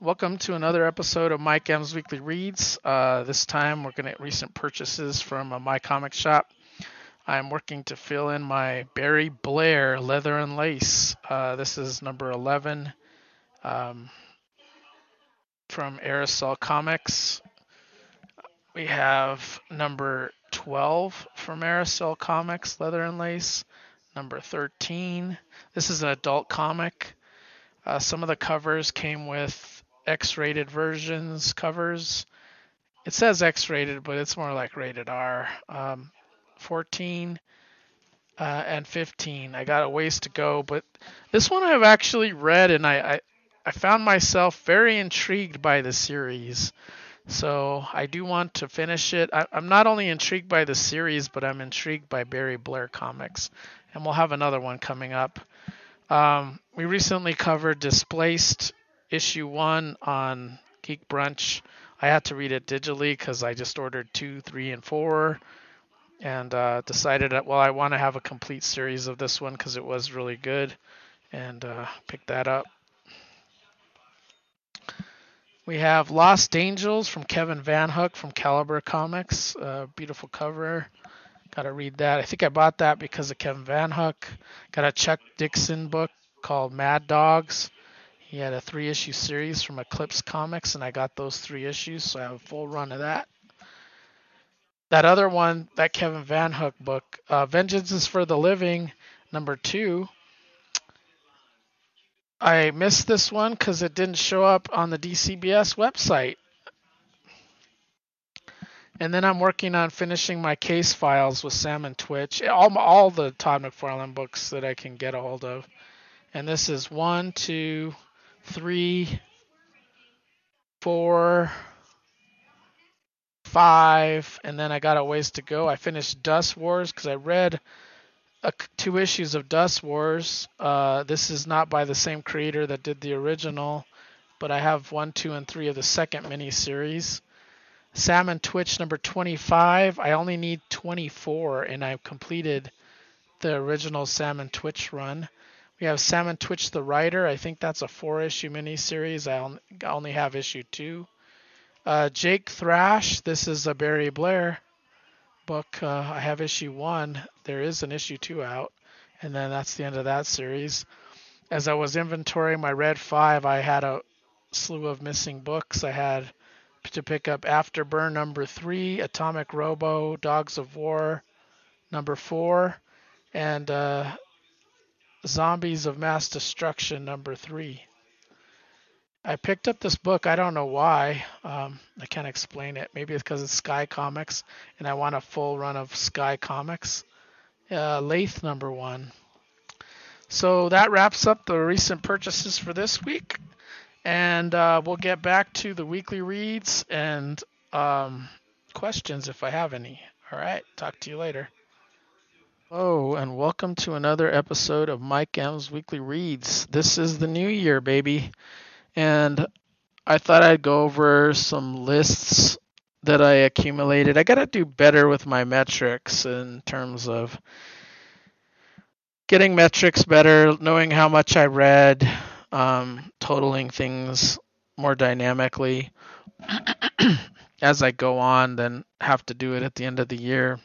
Welcome to another episode of Mike M's Weekly Reads. This time we're going to recent purchases from My Comic Shop. I'm working to fill in my Barry Blair Leather and Lace. This is number 11 from Aerosol Comics. We have number 12 from Aerosol Comics, Leather and Lace. Number 13. This is an adult comic. Some of the covers came with X-rated versions covers. It says X-rated, but it's more like rated R. 14 and 15. I got a ways to go, but this one I've actually read, and I found myself very intrigued by the series. So I do want to finish it. I'm not only intrigued by the series, but I'm intrigued by Barry Blair comics, and we'll have another one coming up. We recently covered Displaced issue 1 on Geek Brunch. I had to read it digitally because I just ordered 2, 3, and 4 and decided that, well, I want to have a complete series of this one because it was really good, and picked that up. We have Lost Angels from Kevin Van Hook from Caliber Comics. Beautiful cover. Got to read that. I think I bought that because of Kevin Van Hook. Got a Chuck Dixon book called Mad Dogs. He had a 3-issue series from Eclipse Comics, and I got those 3 issues, so I have a full run of that. That other one, that Kevin Van Hook book, Vengeance is for the Living, number 2. I missed this one because it didn't show up on the DCBS website. And then I'm working on finishing my case files with Sam and Twitch, all the Todd McFarlane books that I can get a hold of. And this is 1, 2, 3, 4, 5, and then I got a ways to go. I finished Dust Wars because I read 2 issues of Dust Wars. This is not by the same creator that did the original, but I have 1, 2, and 3 of the second miniseries. Sam and Twitch number 25. I only need 24, and I've completed the original Sam and Twitch run. We have Sam and Twitch the Writer. I think that's a 4-issue miniseries. I only have issue 2. Jake Thrash. This is a Barry Blair book. I have issue 1. There is an issue 2 out, and then that's the end of that series. As I was inventorying my Red 5, I had a slew of missing books. I had to pick up Afterburn number 3, Atomic Robo, Dogs of War number 4, and Zombies of Mass Destruction number 3. I picked up this book. I don't know why. I can't explain it. Maybe it's because it's Sky Comics, and I want a full run of Sky Comics. Lathe number 1. So that wraps up the recent purchases for this week. And we'll get back to the weekly reads and questions if I have any. All right. Talk to you later. Hello, and welcome to another episode of Mike M's Weekly Reads. This is the new year, baby. And I thought I'd go over some lists that I accumulated. I got to do better with my metrics in terms of getting metrics better, knowing how much I read, totaling things more dynamically as I go on, then have to do it at the end of the year.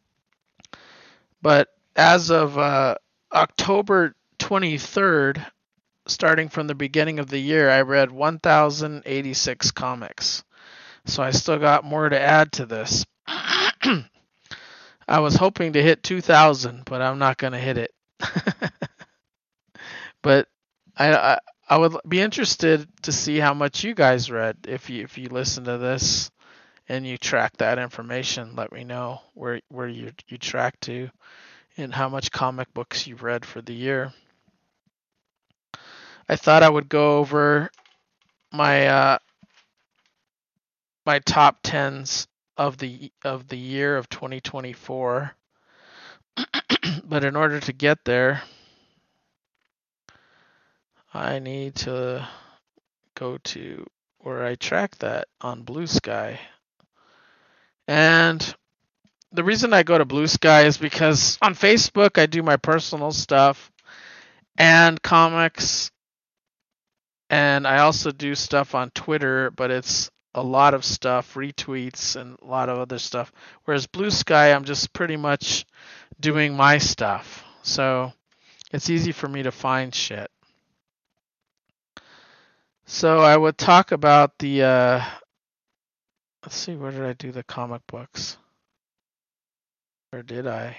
But as of October 23rd, starting from the beginning of the year, I read 1,086 comics. So I still got more to add to this. I was hoping to hit 2,000, but I'm not going to hit it. But I would be interested to see how much you guys read. If you listen to this and you track that information, let me know where you track to and how much comic books you've read for the year. I thought I would go over my my top 10s of the year of 2024. But in order to get there, I need to go to where I track that on Blue Sky. And the reason I go to Blue Sky is because on Facebook I do my personal stuff and comics And I also do stuff on Twitter, but it's a lot of stuff, retweets and a lot of other stuff. Whereas Blue Sky, I'm just pretty much doing my stuff. So it's easy for me to find shit. So I would talk about the, let's see, where did I do the comic books? Or did I?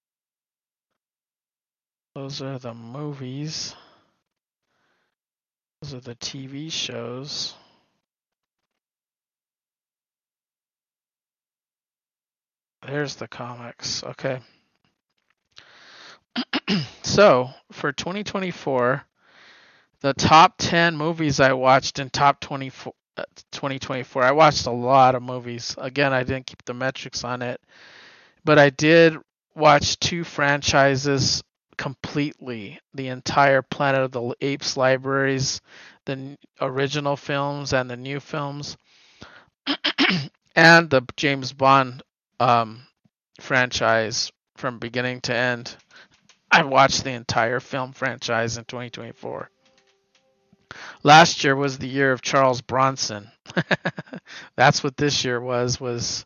Those are the movies. Those are the TV shows. There's the comics. Okay. So for 2024, the top 10 movies I watched in top 2024. I watched a lot of movies. Again, I didn't keep the metrics on it, but I did watch 2 franchises completely. The entire Planet of the Apes libraries, the original films and the new films, and the James Bond franchise from beginning to end. I watched the entire film franchise in 2024. Last year was the year of Charles Bronson. That's what this year was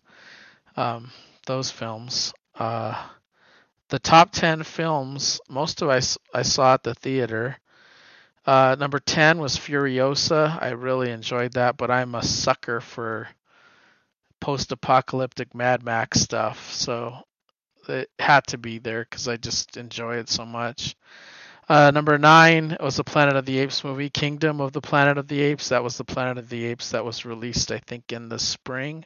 those films. The top 10 films, most of I saw at the theater. Number 10 was Furiosa. I really enjoyed that, but I'm a sucker for post-apocalyptic Mad Max stuff, so it had to be there because I just enjoy it so much. Number 9 was the Planet of the Apes movie, Kingdom of the Planet of the Apes. That was the Planet of the Apes that was released, I think, in the spring.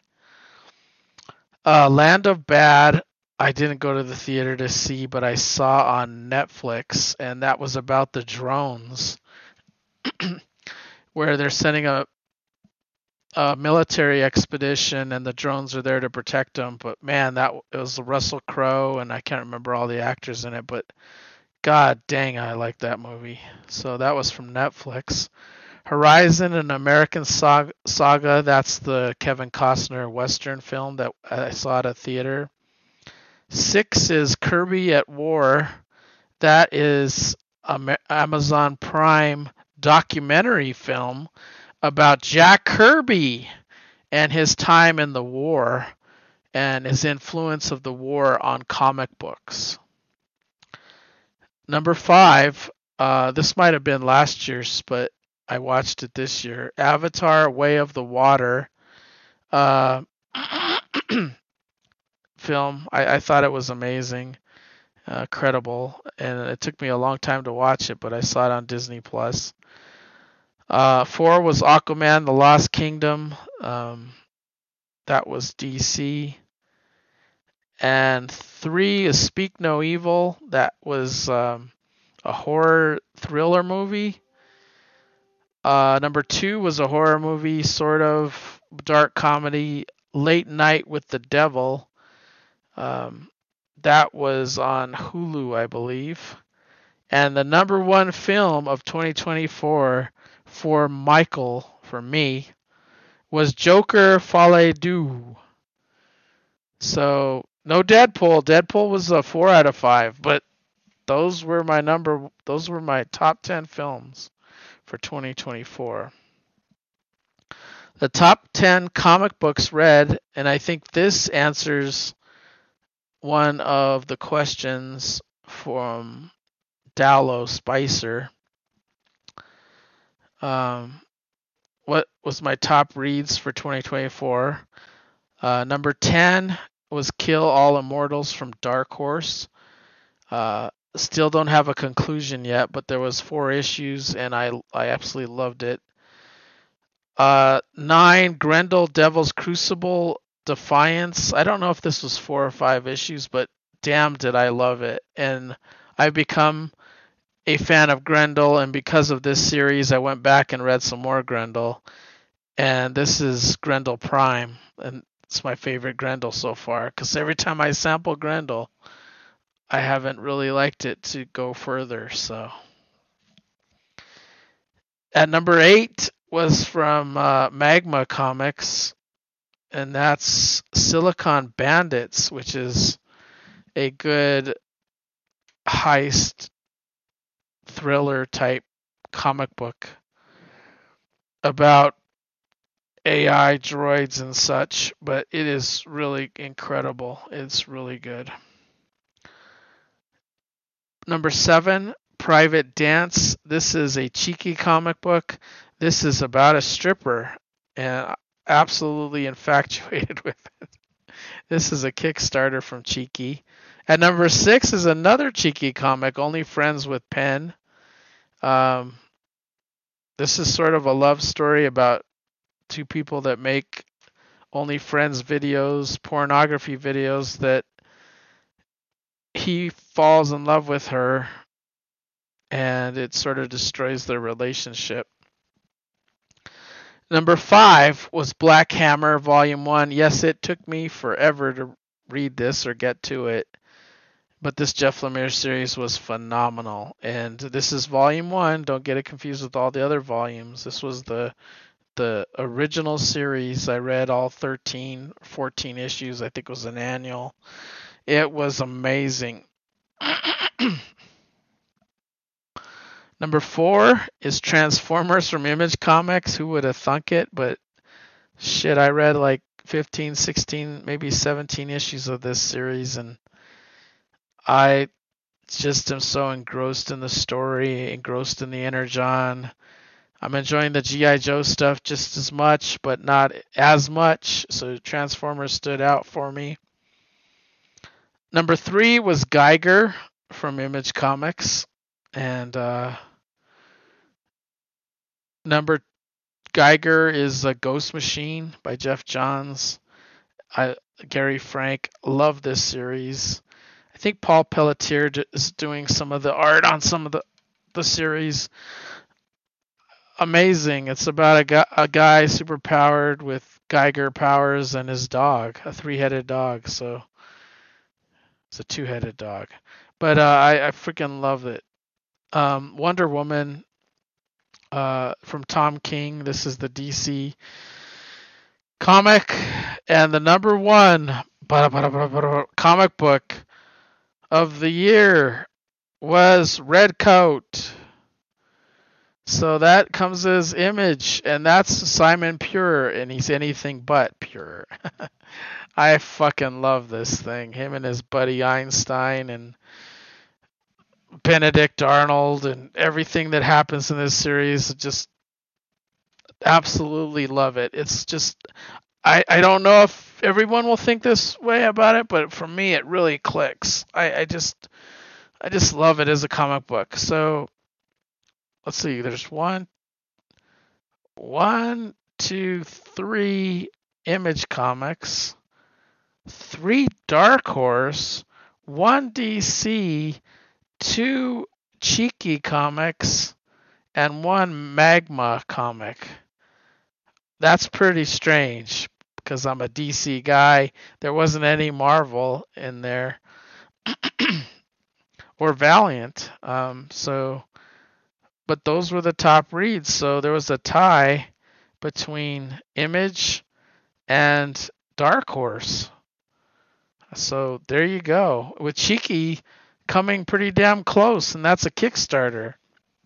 Land of Bad, I didn't go to the theater to see, but I saw on Netflix, and that was about the drones, where they're sending a military expedition, and the drones are there to protect them. But man, it was Russell Crowe, and I can't remember all the actors in it, but god dang, I like that movie. So that was from Netflix. Horizon, an American Saga, that's the Kevin Costner Western film that I saw at a theater. 6 is Kirby at War. That is Amazon Prime documentary film about Jack Kirby and his time in the war and his influence of the war on comic books. Number 5, this might have been last year's, but I watched it this year. Avatar: Way of the Water film. I thought it was amazing, credible, and it took me a long time to watch it, but I saw it on Disney Plus. 4 was Aquaman: The Lost Kingdom. That was DC. And 3 is Speak No Evil. That was a horror thriller movie. Number 2 was a horror movie, sort of dark comedy, Late Night with the Devil. That was on Hulu, I believe. And the number 1 film of 2024 for Michael, for me, was Joker Folie Deux. So no Deadpool. Deadpool was a 4 out of 5, but those were my top 10 films for 2024. The top 10 comic books read, and I think this answers one of the questions from Dowlow Spicer. What was my top reads for 2024? Number 10 was Kill All Immortals from Dark Horse. Still don't have a conclusion yet, but there was 4 issues, and I absolutely loved it. 9, Grendel Devil's Crucible Defiance. I don't know if this was 4 or 5 issues, but damn did I love it. And I've become a fan of Grendel, and because of this series, I went back and read some more Grendel. And this is Grendel Prime, and it's my favorite Grendel so far, because every time I sample Grendel, I haven't really liked it to go further. So at number 8 was from Magma Comics, and that's Silicon Bandits, which is a good heist thriller type comic book. about AI droids and such, but it is really incredible. It's really good. Number 7, Private Dance. This is a cheeky comic book. This is about a stripper, and absolutely infatuated with it. This is a Kickstarter from Cheeky. At number 6 is another Cheeky comic, Only Friends with Pen. This is sort of a love story about two people that make Only Friends videos, pornography videos, that he falls in love with her and it sort of destroys their relationship. Number 5 was Black Hammer Volume 1. Yes, it took me forever to read this or get to it, but this Jeff Lemire series was phenomenal. And this is Volume 1. Don't get it confused with all the other volumes. This was the original series. I read all 13, 14 issues. I think it was an annual. It was amazing. Number 4 is Transformers from Image Comics. Who would have thunk it? But shit, I read like 15, 16, maybe 17 issues of this series, and I just am so engrossed in the story, engrossed in the Energon. I'm enjoying the G.I. Joe stuff just as much, but not as much. So Transformers stood out for me. Number 3 was Geiger from Image Comics. And Geiger is a Ghost Machine by Jeff Johns. Gary Frank, love this series. I think Paul Pelletier is doing some of the art on some of the series. Amazing. It's about a guy super powered with Geiger powers and his dog, a 3-headed dog. So it's a 2-headed dog. But I freaking love it. Wonder Woman from Tom King. This is the DC comic, and the number 1 comic book of the year was Red Coat. So that comes as Image, and that's Simon Pure, and he's anything but pure. I fucking love this thing. Him and his buddy Einstein and Benedict Arnold and everything that happens in this series, just absolutely love it. It's just, I don't know if everyone will think this way about it, but for me it really clicks. I just love it as a comic book. So let's see, there's 1, 2, 3 Image Comics, 3 Dark Horse, 1 DC, 2 Cheeky Comics, and 1 Magma comic. That's pretty strange because I'm a DC guy. There wasn't any Marvel in there or Valiant. But those were the top reads. So there was a tie between Image and Dark Horse. So there you go. With Cheeky coming pretty damn close, and that's a Kickstarter.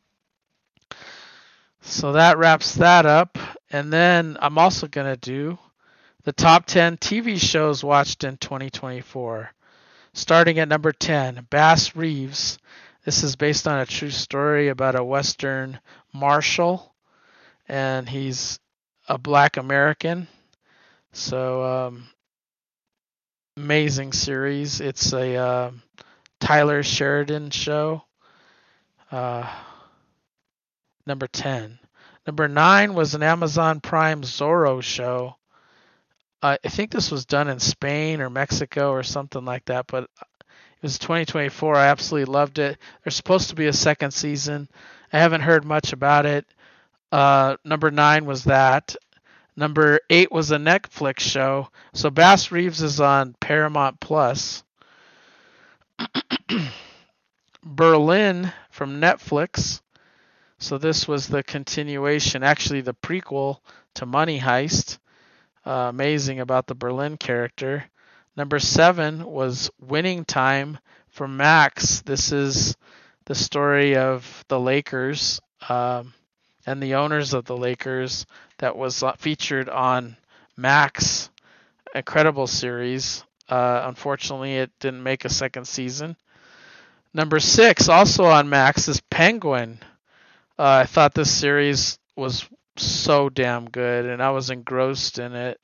So that wraps that up. And then I'm also going to do the top 10 TV shows watched in 2024. Starting at number 10, Bass Reeves. This is based on a true story about a Western marshal, and he's a Black American. So amazing series. It's a Tyler Sheridan show. Number 10. Number 9 was an Amazon Prime Zorro show. I think this was done in Spain or Mexico or something like that, but it was 2024. I absolutely loved it. There's supposed to be a second season. I haven't heard much about it. Number 9 was that. Number 8 was a Netflix show. So Bass Reeves is on Paramount Plus. Berlin from Netflix. So this was the continuation, actually the prequel to Money Heist. Amazing about the Berlin character. Number 7 was Winning Time from Max. This is the story of the Lakers and and the owners of the Lakers that was featured on Max. Incredible series. Unfortunately, it didn't make a second season. Number 6, also on Max, is Penguin. I thought this series was so damn good, and I was engrossed in it.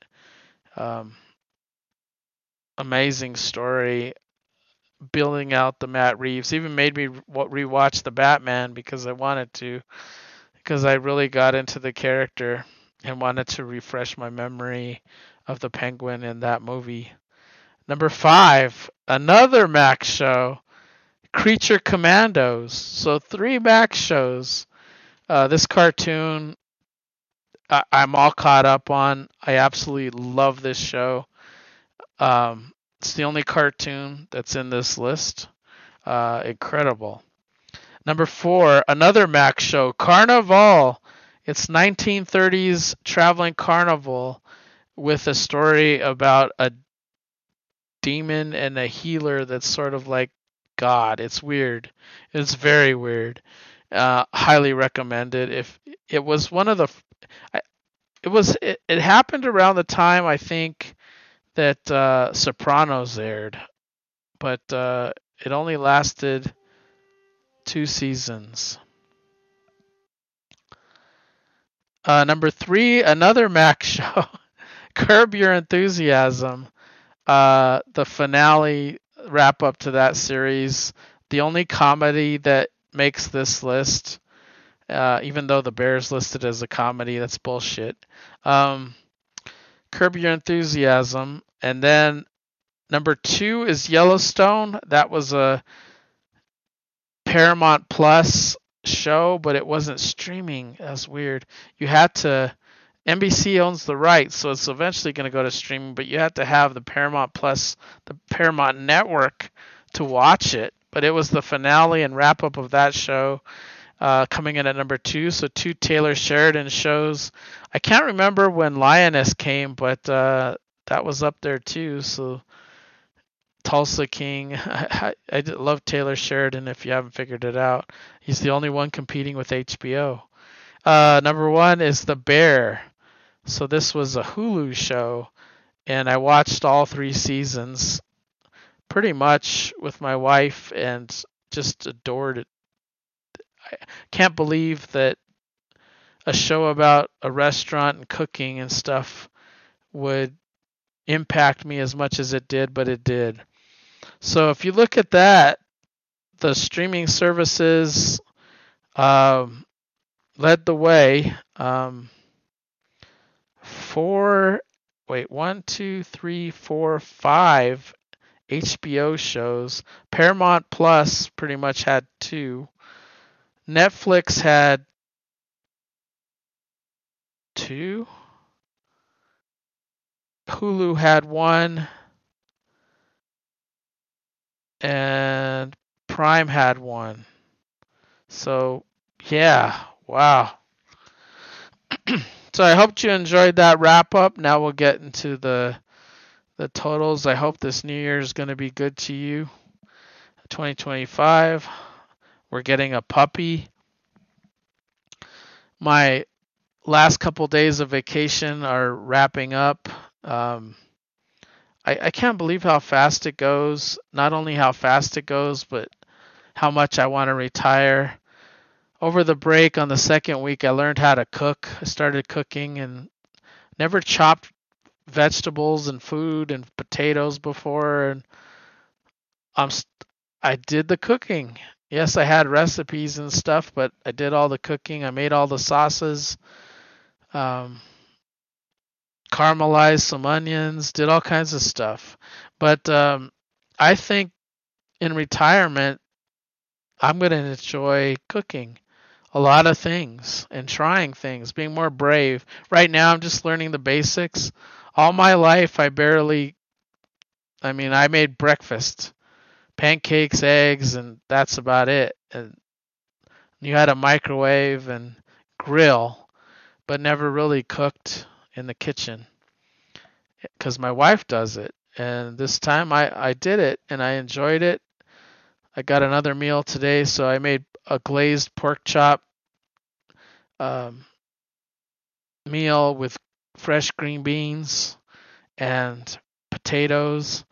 Amazing story. Building out the Matt Reeves. Even made me rewatch the Batman because I wanted to. Because I really got into the character and wanted to refresh my memory of the Penguin in that movie. Number 5, another Max show, Creature Commandos. So 3 Max shows. This cartoon I'm all caught up on. I absolutely love this show. It's the only cartoon that's in this list. Incredible. Number 4, another Max show, Carnival. It's 1930s traveling carnival with a story about a demon and a healer that's sort of like God. It's weird. It's very weird. Highly recommended. If it was one of the, it happened around the time I think that Sopranos aired, but it only lasted 2 seasons. Number 3, another Max show, Curb Your Enthusiasm. The finale wrap up to that series. The only comedy that makes this list, even though The Bear's listed as a comedy, that's bullshit. Curb Your Enthusiasm. And then number 2 is Yellowstone. That was a Paramount Plus show, but it wasn't streaming. That's weird. You had to. NBC owns the rights, so it's eventually going to go to streaming, but you have to have the Paramount Plus, the Paramount Network to watch it. But it was the finale and wrap up of that show, coming in at number 2. So 2 Taylor Sheridan shows. I can't remember when Lioness came, but that was up there too. So Tulsa King. I love Taylor Sheridan if you haven't figured it out. He's the only one competing with HBO. Number 1 is The Bear. So this was a Hulu show, and I watched all 3 seasons pretty much with my wife and just adored it. I can't believe that a show about a restaurant and cooking and stuff would impact me as much as it did, but it did. So if you look at that, the streaming services led the way. 5 HBO shows. Paramount Plus pretty much had 2. Netflix had 2. Hulu had 1. And Prime had 1. So, yeah, wow. So I hope you enjoyed that wrap up. Now we'll get into the totals. I hope this new year is going to be good to you. 2025. We're getting a puppy. My last couple days of vacation are wrapping up. I can't believe how fast it goes. Not only how fast it goes, but how much I want to retire. Over the break on the second week, I learned how to cook. I started cooking and never chopped vegetables and food and potatoes before. And I did the cooking. Yes, I had recipes and stuff, but I did all the cooking. I made all the sauces, caramelized some onions, did all kinds of stuff. But I think in retirement, I'm going to enjoy cooking a lot of things and trying things, being more brave. Right now, I'm just learning the basics. All my life, I made breakfast, pancakes, eggs, and that's about it. And you had a microwave and grill, but never really cooked in the kitchen because my wife does it. And this time I did it and I enjoyed it. I got another meal today, so I made a glazed pork chop meal with fresh green beans and potatoes,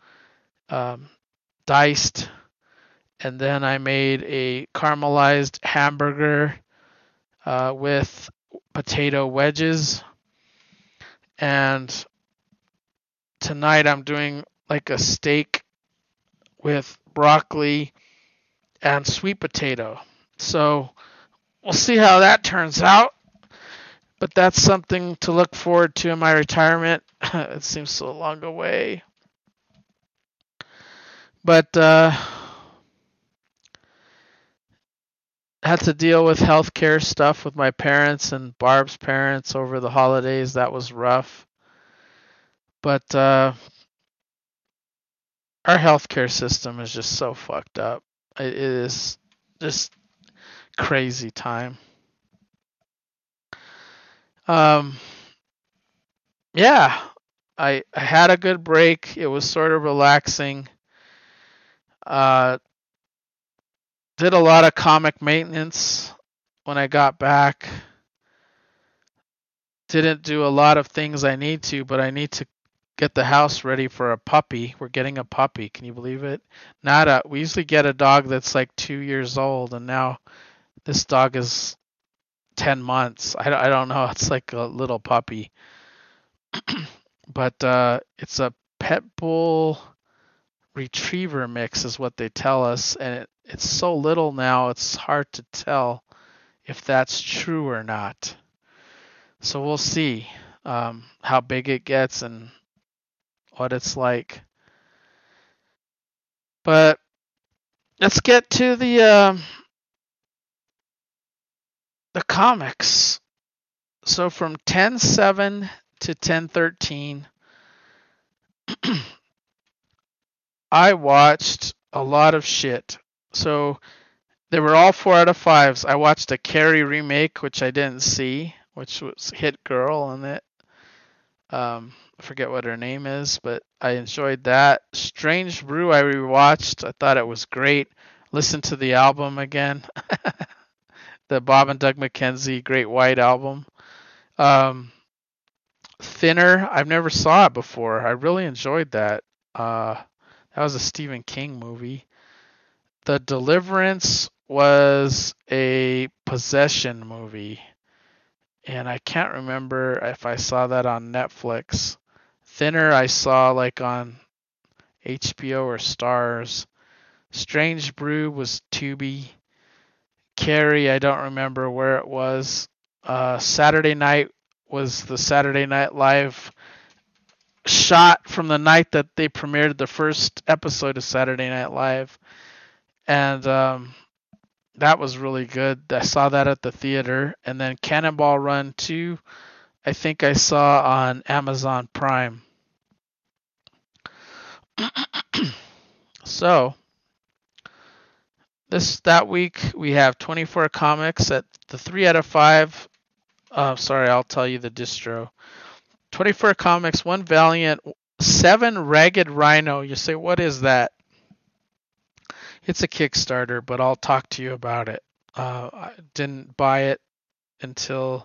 diced, and then I made a caramelized hamburger with potato wedges. And tonight I'm doing like a steak with broccoli and sweet potato. So we'll see how that turns out. But that's something to look forward to in my retirement. It seems so long away. But had to deal with healthcare stuff with my parents and Barb's parents over the holidays. That was rough. But our healthcare system is just so fucked up. It is just crazy time. Yeah, I had a good break. It was sort of relaxing. Did a lot of comic maintenance when I got back. Didn't do a lot of things I need to, but I need to get the house ready for a puppy. We're getting a puppy. Can you believe it? We usually get a dog that's like 2 years old, and now this dog is 10 months. I don't know. It's like a little puppy. But it's a pet bull retriever mix is what they tell us, and it's so little now it's hard to tell if that's true or not. So we'll see how big it gets and what it's like. But let's get to the comics. So from 10/7 to 10/13, I watched a lot of shit. So they were all 4 out of 5s. I watched a Carrie remake, which I didn't see, which was Hit Girl in it. I forget what her name is, but I enjoyed that. Strange Brew I rewatched. I thought it was great. Listened to the album again. The Bob and Doug McKenzie Great White album. Thinner, I've never saw it before. I really enjoyed that. That was a Stephen King movie. The Deliverance was a possession movie, and I can't remember if I saw that on Netflix. Thinner I saw like on HBO or Stars. Strange Brew was Tubi. Carrie, I don't remember where it was. Saturday Night was the Saturday Night Live shot from the night that they premiered the first episode of Saturday Night Live. And that was really good. I saw that at the theater. And then Cannonball Run 2, I think I saw on Amazon Prime. So that week we have 24 comics at the 3 out of 5. Sorry, I'll tell you the distro. 24 comics, 1 Valiant, 7 Ragged Rhino. You say, what is that? It's a Kickstarter, but I'll talk to you about it. I didn't buy it until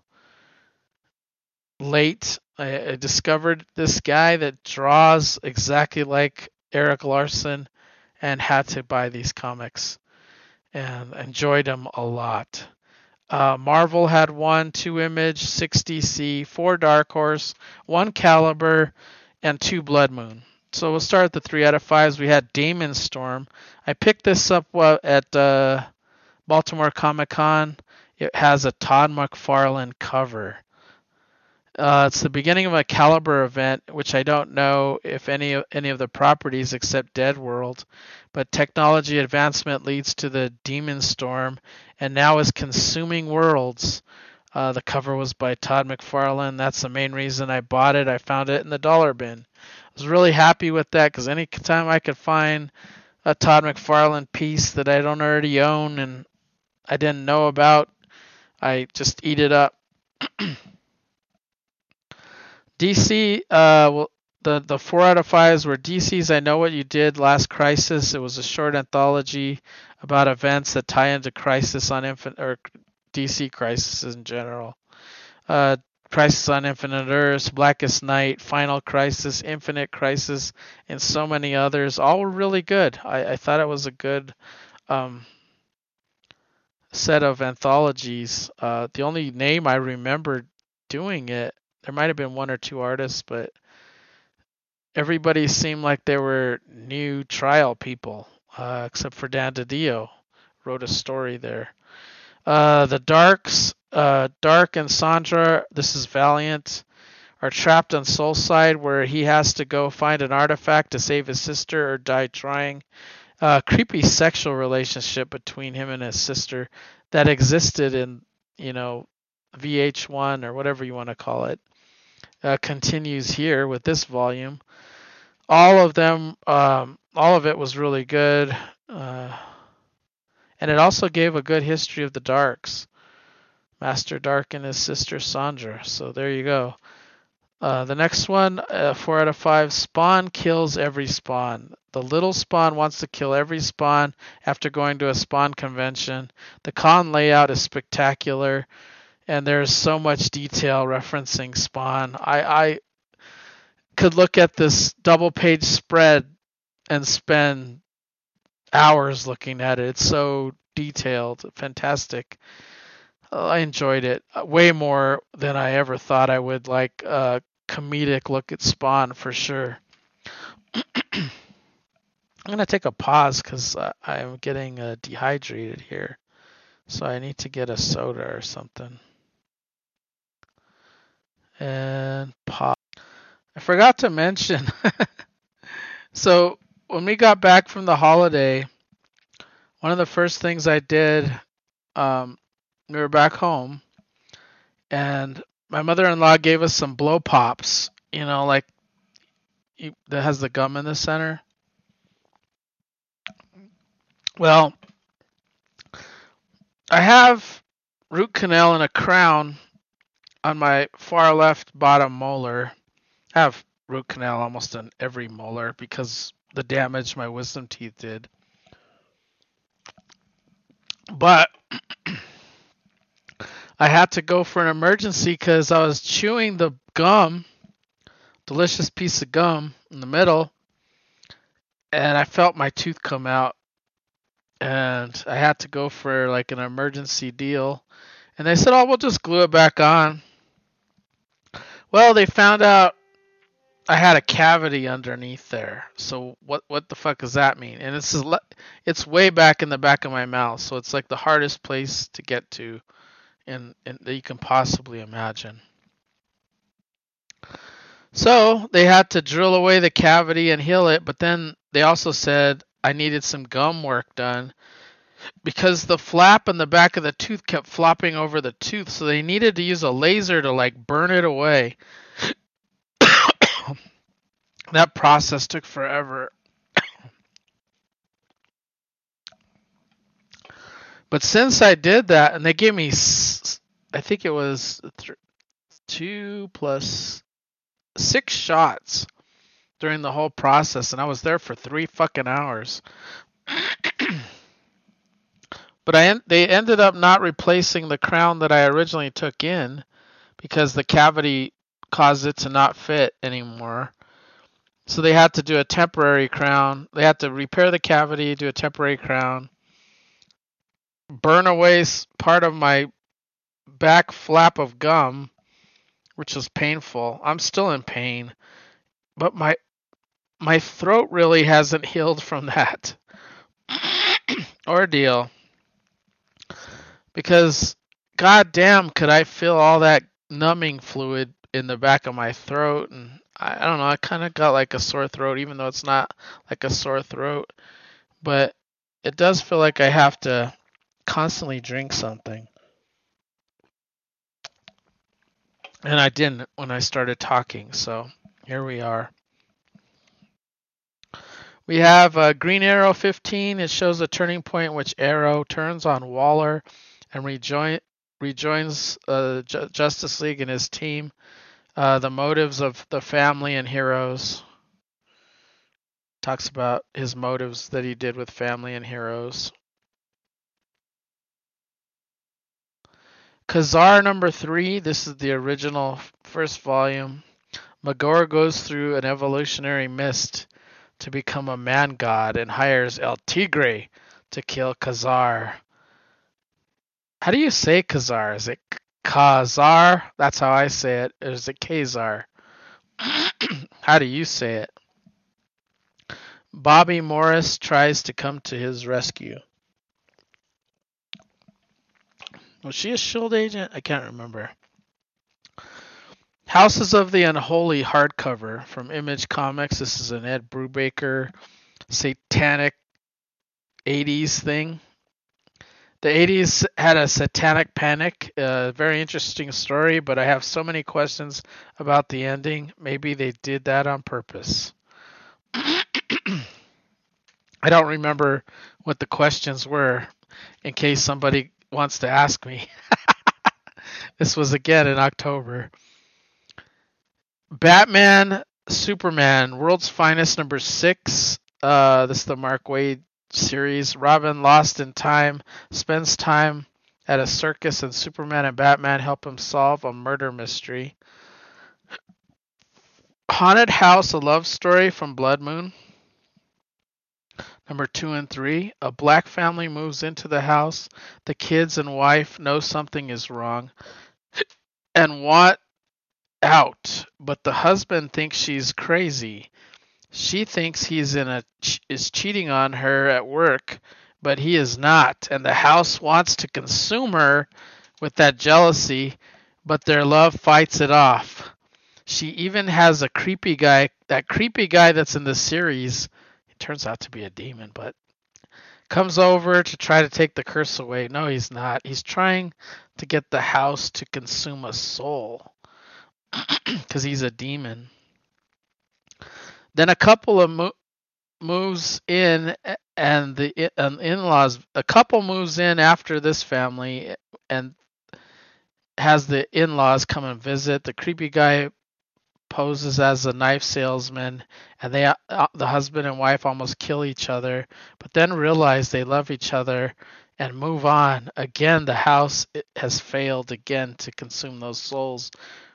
late. I discovered this guy that draws exactly like Eric Larson and had to buy these comics and enjoyed them a lot. Marvel had 1, 2 Image, 6 DC, 4 Dark Horse, 1 Caliber, and 2 Blood Moon. So we'll start at the 3 out of 5s. We had Demon Storm. I picked this up at Baltimore Comic Con. It has a Todd McFarlane cover. It's the beginning of a Caliber event, which I don't know if any of the properties except Dead World, but technology advancement leads to the Demon Storm, and now is consuming worlds. The cover was by Todd McFarlane. That's the main reason I bought it. I found it in the dollar bin. I was really happy with that because any time I could find a Todd McFarlane piece that I don't already own and I didn't know about, I just eat it up. DC, the 4 out of 5s were DC's I Know What You Did Last Crisis. It was a short anthology about events that tie into Crisis on DC Crisis in general. Crisis on Infinite Earths, Blackest Night, Final Crisis, Infinite Crisis, and so many others. All were really good. I thought it was a good set of anthologies. The only name I remember doing it, there might have been one or two artists, but everybody seemed like they were new trial people, except for Dan DiDio, wrote a story there. The Darks, Dark and Sandra, this is Valiant, are trapped on Soulside, where he has to go find an artifact to save his sister or die trying. Creepy sexual relationship between him and his sister that existed in, VH1 or whatever you want to call it, continues here with this volume. All of it was really good. And it also gave a good history of the Darks. Master Dark and his sister Sandra. So there you go. The next one, 4 out of 5, Spawn kills every Spawn. The little Spawn wants to kill every Spawn after going to a Spawn convention. The con layout is spectacular, and there's so much detail referencing Spawn. I could look at this double-page spread and spend hours looking at it. It's so detailed, fantastic. I enjoyed it way more than I ever thought I would. Like a comedic look at Spawn for sure. I'm going to take a pause because I'm getting dehydrated here. So I need to get a soda or something. And pause. I forgot to mention. So when we got back from the holiday, one of the first things I did, we were back home, and my mother-in-law gave us some blow pops, that has the gum in the center. Well, I have root canal and a crown on my far left bottom molar. I have root canal almost on every molar because the damage my wisdom teeth did. But I had to go for an emergency because I was chewing the gum, delicious piece of gum in the middle, and I felt my tooth come out, and I had to go for like an emergency deal. And they said, "Oh, we'll just glue it back on." Well, they found out I had a cavity underneath there. So what the fuck does that mean? And it's way back in the back of my mouth, so it's like the hardest place to get to, and that you can possibly imagine. So they had to drill away the cavity and heal it, but then they also said I needed some gum work done because the flap in the back of the tooth kept flopping over the tooth, so they needed to use a laser to like burn it away. That process took forever. But since I did that, and they gave me, I think it was 2 plus 6 shots during the whole process, and I was there for 3 fucking hours. But they ended up not replacing the crown that I originally took in because the cavity caused it to not fit anymore. So they had to do a temporary crown. They had to repair the cavity, do a temporary crown, burn away part of my back flap of gum, which was painful. I'm still in pain, but my throat really hasn't healed from that ordeal. Because goddamn, could I feel all that numbing fluid in the back of my throat, and I don't know, I kind of got like a sore throat, even though it's not like a sore throat, but it does feel like I have to constantly drink something. And I didn't when I started talking, so here we are. We have Green Arrow 15. It shows a turning point in which Arrow turns on Waller and rejoins Justice League and his team. The motives of the family and heroes. Talks about his motives that he did with family and heroes. Khazar number 3, this is the original first volume. Magor goes through an evolutionary mist to become a man god and hires El Tigre to kill Khazar. How do you say Khazar? Is it Khazar? That's how I say it. Or is it Khazar? How do you say it? Bobby Morris tries to come to his rescue. Was she a SHIELD agent? I can't remember. Houses of the Unholy hardcover from Image Comics. This is an Ed Brubaker satanic 80s thing. The 80s had a satanic panic. Very interesting story, but I have so many questions about the ending. Maybe they did that on purpose. I don't remember what the questions were in case somebody wants to ask me. This was again in October. Batman, Superman, World's Finest number 6. This is the Mark Waid series. Robin, lost in time, spends time at a circus, and Superman and Batman help him solve a murder mystery. Haunted House, a love story from Blood Moon. Number 2 and 3. A black family moves into the house. The kids and wife know something is wrong and want out, but the husband thinks she's crazy. She thinks he's is cheating on her at work, but he is not, and the house wants to consume her with that jealousy, but their love fights it off. She even has a creepy guy, that creepy guy that's in the series. He turns out to be a demon, but comes over to try to take the curse away. No, he's not. He's trying to get the house to consume a soul because he's a demon. Then a couple of moves in, and the in-laws. A couple moves in after this family, and has the in-laws come and visit. The creepy guy poses as a knife salesman, and the husband and wife almost kill each other, but then realize they love each other and move on. Again, the house has failed again to consume those souls.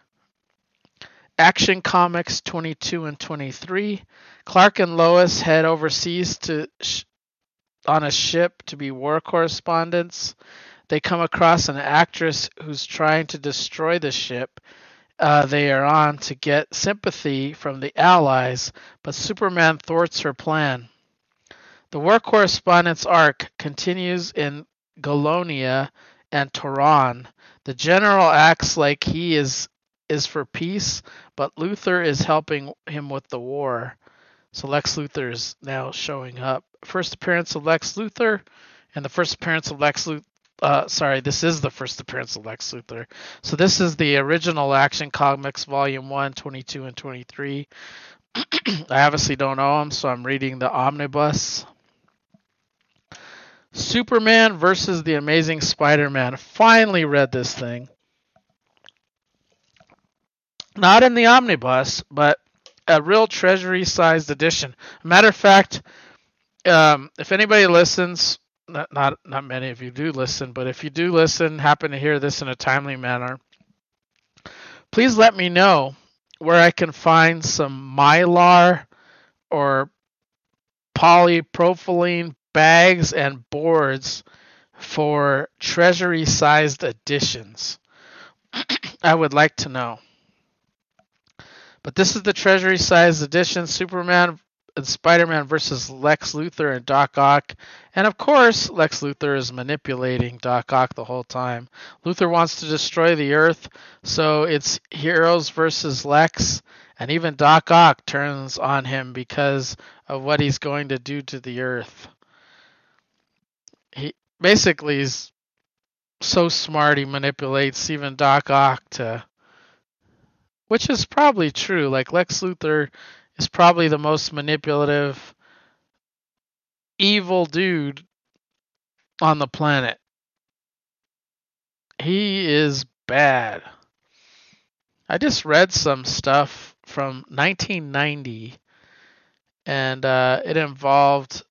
Action Comics 22 and 23. Clark and Lois head overseas on a ship to be war correspondents. They come across an actress who's trying to destroy the ship they are on to get sympathy from the Allies, but Superman thwarts her plan. The war correspondence arc continues in Galonia and Toron. The general acts like he is for peace, but Luthor is helping him with the war. So Lex Luthor is now showing up. First appearance of Lex Luthor, and the first appearance of Lex Luthor. This is the first appearance of Lex Luthor. So this is the original Action Comics Volume 1, 22 and 23. I obviously don't know them, so I'm reading the omnibus. Superman versus the Amazing Spider-Man. Finally read this thing. Not in the omnibus, but a real treasury-sized edition. Matter of fact, if anybody listens, not many of you do listen, but if you do listen, happen to hear this in a timely manner, please let me know where I can find some Mylar or polypropylene bags and boards for treasury-sized editions. I would like to know. But this is the treasury-sized edition, Superman and Spider-Man versus Lex Luthor and Doc Ock. And of course, Lex Luthor is manipulating Doc Ock the whole time. Luthor wants to destroy the Earth, so it's heroes versus Lex. And even Doc Ock turns on him because of what he's going to do to the Earth. He basically is so smart he manipulates even Doc Ock to... Which is probably true. Like, Lex Luthor is probably the most manipulative, evil dude on the planet. He is bad. I just read some stuff from 1990, and it involved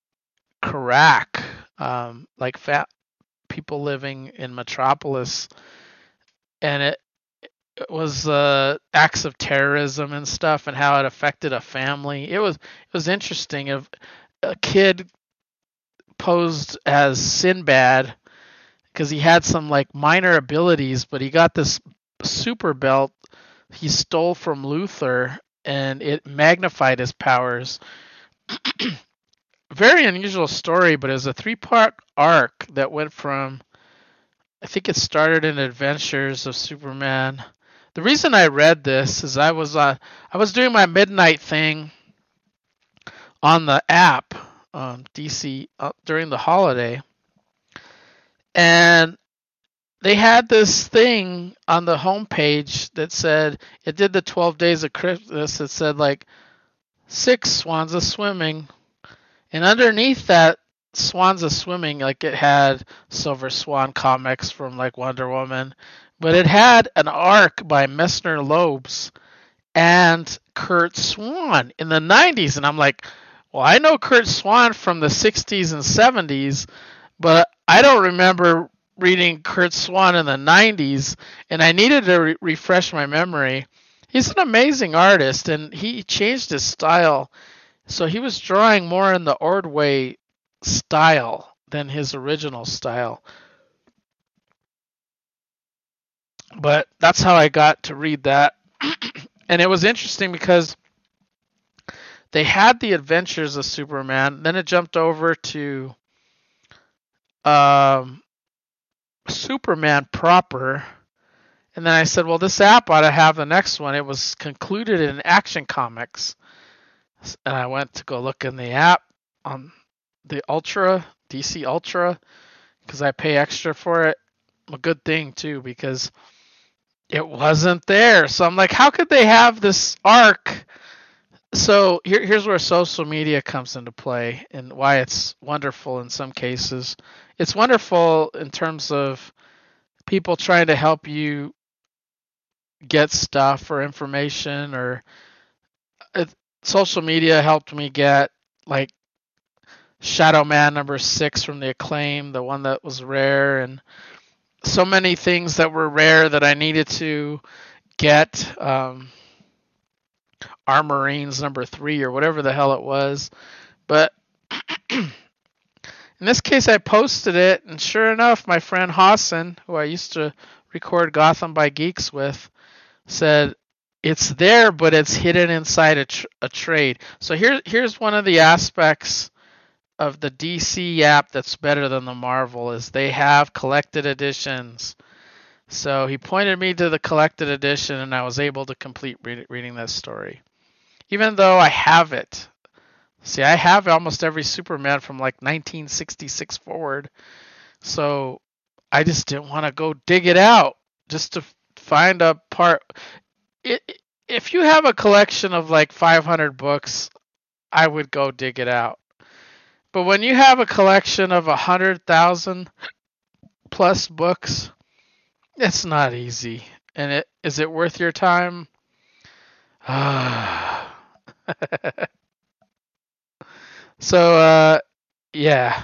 Karak, like people living in Metropolis and it was acts of terrorism and stuff, and how it affected a family. It was interesting. If a kid posed as Sinbad because he had some like minor abilities, but he got this super belt he stole from Luther, and it magnified his powers. Very unusual story, but it was a 3-part arc that went from, I think it started in Adventures of Superman. The reason I read this is I was doing my midnight thing on the app, DC, during the holiday, and they had this thing on the homepage that said it did the 12 days of Christmas. It said like 6 swans a swimming, and underneath that swans a swimming, like it had Silver Swan comics from like Wonder Woman, but it had an arc by Messner Loebs and Kurt Swan in the 90s, and I'm like, well, I know Kurt Swan from the 60s and 70s, but I don't remember reading Kurt Swan in the 90s, and I needed to refresh my memory. He's an amazing artist, and he changed his style. So he was drawing more in the Ordway style than his original style. But that's how I got to read that. And it was interesting because they had the Adventures of Superman, then it jumped over to Superman proper. And then I said, well, this app ought to have the next one. It was concluded in Action Comics. And I went to go look in the app on the Ultra, DC Ultra, because I pay extra for it. A good thing, too, because it wasn't there. So I'm like, how could they have this arc? So here's where social media comes into play and why it's wonderful in some cases. It's wonderful in terms of people trying to help you get stuff or information, or social media helped me get like Shadow Man #6 from the Acclaim, the one that was rare, and so many things that were rare that I needed to get. Armorines #3 or whatever the hell it was. But in this case, I posted it, and sure enough, my friend Hassan, who I used to record Gotham by Geeks with, said it's there, but it's hidden inside a trade. So here's one of the aspects of the DC app that's better than the Marvel, is they have collected editions. So he pointed me to the collected edition, and I was able to complete reading that story. Even though I have it. See, I have almost every Superman from like 1966 forward. So I just didn't want to go dig it out just to find a part. If you have a collection of like 500 books, I would go dig it out. But when you have a collection of 100,000 plus books, it's not easy. And is it worth your time? So, yeah.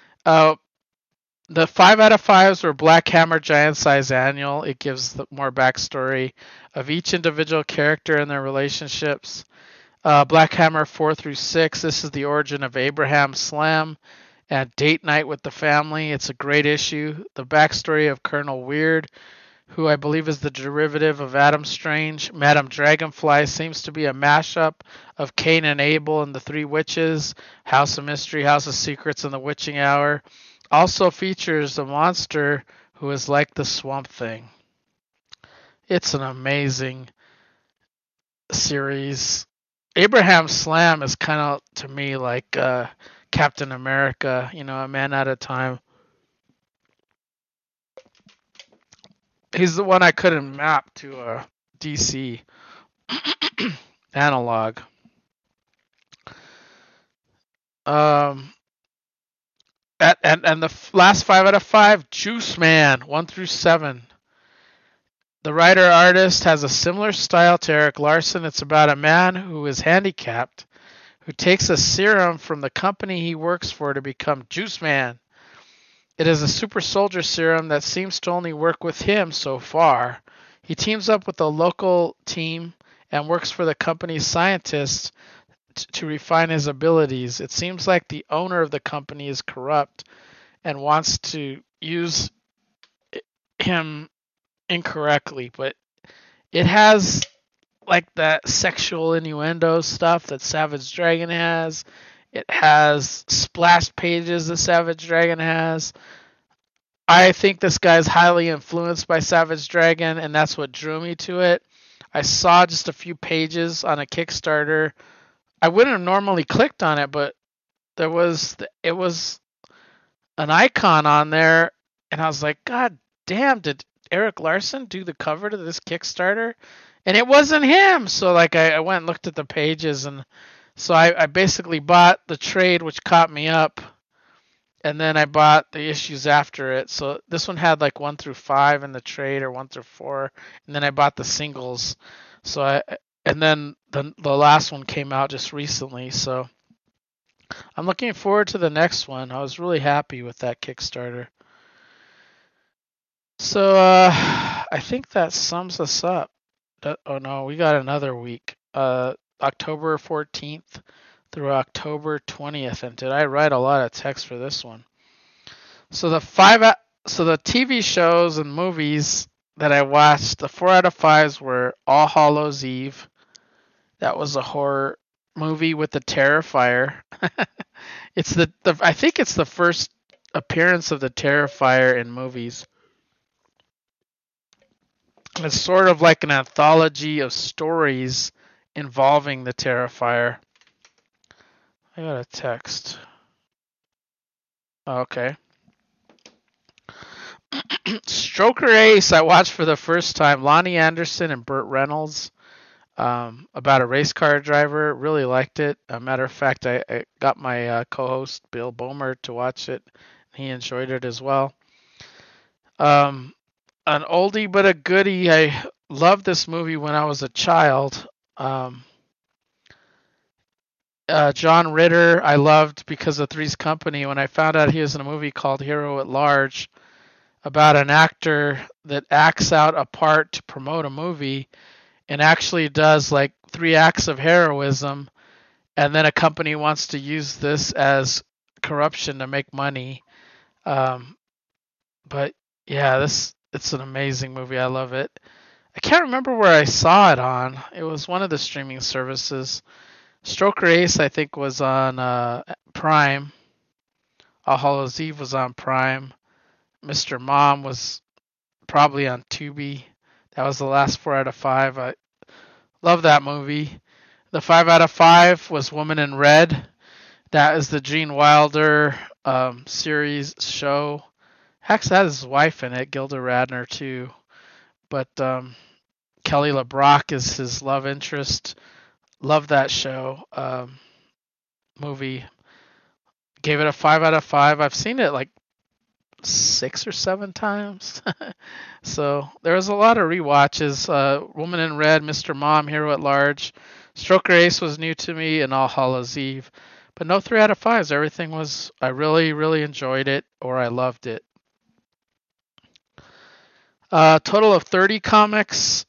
The 5 out of 5s were Black Hammer Giant Size Annual. It gives more backstory of each individual character and their relationships. Black Hammer 4 through 6. This is the origin of Abraham Slam and Date Night with the Family. It's a great issue. The backstory of Colonel Weird, who I believe is the derivative of Adam Strange. Madame Dragonfly seems to be a mashup of Cain and Abel and the Three Witches. House of Mystery, House of Secrets, and the Witching Hour. Also features a monster who is like the Swamp Thing. It's an amazing series. Abraham Slam is kind of, to me, like Captain America, a man at a time. He's the one I couldn't map to a DC analog. And the last 5 out of 5, Juice Man 1 through 7. The writer-artist has a similar style to Erik Larsen. It's about a man who is handicapped, who takes a serum from the company he works for to become Juice Man. It is a super soldier serum that seems to only work with him so far. He teams up with a local team and works for the company's scientists to refine his abilities. It seems like the owner of the company is corrupt and wants to use him incorrectly, but it has like that sexual innuendo stuff that Savage Dragon has. It has splash pages that Savage Dragon has. I think this guy's highly influenced by Savage Dragon, and that's what drew me to it. I saw just a few pages on a Kickstarter. I wouldn't have normally clicked on it, but it was an icon on there, and I was like, God damn, did Eric Larson do the cover to this Kickstarter? And it wasn't him. So like I went and looked at the pages, and so I basically bought the trade, which caught me up, and then I bought the issues after it. So this one had like 1 through 5 in the trade, or 1 through 4, and then I bought the singles. And then the last one came out just recently. So I'm looking forward to the next one. I was really happy with that Kickstarter. So I think that sums us up. Oh no, we got another week. October 14th through October 20th. And did I write a lot of text for this one? So the TV shows and movies that I watched, the 4 out of 5s were All Hallows Eve. That was a horror movie with the Terrifier. It's I think it's the first appearance of the Terrifier in movies. It's sort of like an anthology of stories involving the Terrifier. I got a text. Okay. Stroker Ace, I watched for the first time. Lonnie Anderson and Burt Reynolds, about a race car driver. Really liked it. A matter of fact, I got my co-host Bill Bomer to watch it. He enjoyed it as well. An oldie but a goodie. I loved this movie when I was a child. John Ritter, I loved because of Three's Company. When I found out he was in a movie called Hero at Large, about an actor that acts out a part to promote a movie and actually does like 3 acts of heroism, and then a company wants to use this as corruption to make money. But yeah, it's an amazing movie. I love it. I can't remember where I saw it on. It was one of the streaming services. Stroker Ace, I think, was on Prime. All Hallows Eve was on Prime. Mr. Mom was probably on Tubi. That was the last 4 out of 5. I love that movie. The 5 out of 5 was Woman in Red. That is the Gene Wilder series show. Actually, that has his wife in it, Gilda Radner, too. But Kelly LeBrock is his love interest. Love that show. Movie. Gave it a 5 out of 5. I've seen it like 6 or 7 times. So there was a lot of rewatches. Woman in Red, Mr. Mom, Hero at Large. Stroker Ace was new to me, and All Hallows Eve. But no 3 out of 5s. Everything was, I really, really enjoyed it, or I loved it. Total of 30 comics.